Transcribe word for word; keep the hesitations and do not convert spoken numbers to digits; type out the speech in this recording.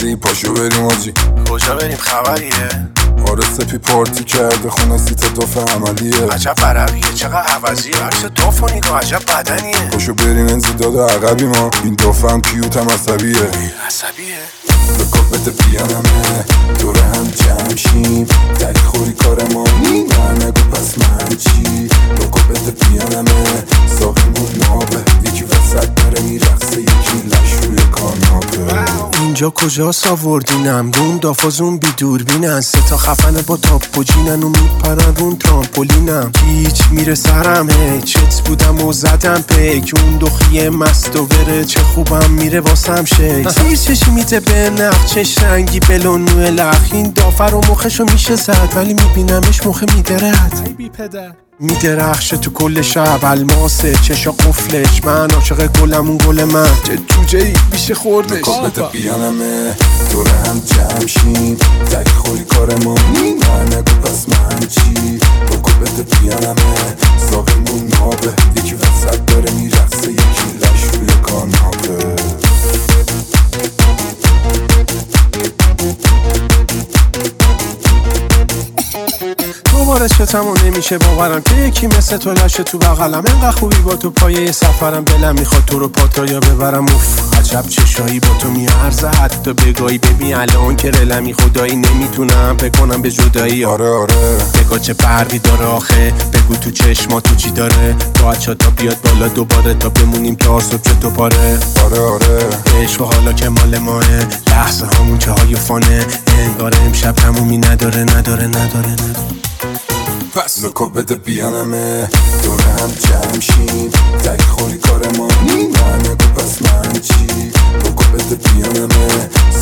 بازی پاشو بریم آجی. کجا بریم خبریه؟ آره سپی پارتی کرده خونه سیت دوف عملیه. عجب برقیه چقدر عوضیه، عکس دوف و نگاه عجب بدنیه. پاشو بریم انزداد عقبی ما، این دوف هم کیوت هم عصبیه. عصبیه؟ رکابت پیانمه دور هم جمع شیم، تری خوری کار ما نه نگو پس من چی. رکابت پیانمه ساقیمون نابه، یکی وسط داره میرقصه یکی لش روی کاناپه. اینجا کجاست آوردینم؟ روم دافازون بی دوربینن، سه تا خفنه با تاپ و جینن و میپرن رون ترامپولینم. هیچ میره سرم هی چت بودم و زدم پیک، اون دخیه مست و بره چه خوبم میره واسم شیک. زیر چشی میته به نقچش رنگی بلون نوه لخ، این دافر و مخشو میشه زد ولی میبینمش مخه میدرد. ای بی پدر میدرخشه تو کل شب الماسه چشا قفلش، من عاشق گلم اون گل من چه جوجه ای میشه خوردش. رکابت پیانمه دور هم جمع شیم، تری خوری کار ما نه نگو پس من چی. رکابت پیانمه ساقیمون نابه، یکی وسط داره میرقصه یکی لش روی کاناپه. دوباره چتمو نمیشه باورم که یکی مثل تو لشه تو بغلم، انقدر خوبی با تو پایه سفرم، دلم میخواد تو رو پاتایا ببرم. اوف عجب چشایی با تو میارزه، حتی بگاهی ببین الان که رلمی خدایی نمیتونم بکنم به جدایی. آره آره بگاه چه برقی داره آخه، بگو تو چشما تو چی داره، باید تا بیاد بالا دوباره تا بمونیم تا صبح چه تو پاره. آره آره عشق و حالا که مال ماه، لحظه همون که های فانه، انگار امشب تمومی نداره نداره نداره نداره. پس رکابت پیانمه دور هم جمع شیم، تری خوری کار ما نه نگو پس من چی. رکابت پیانمه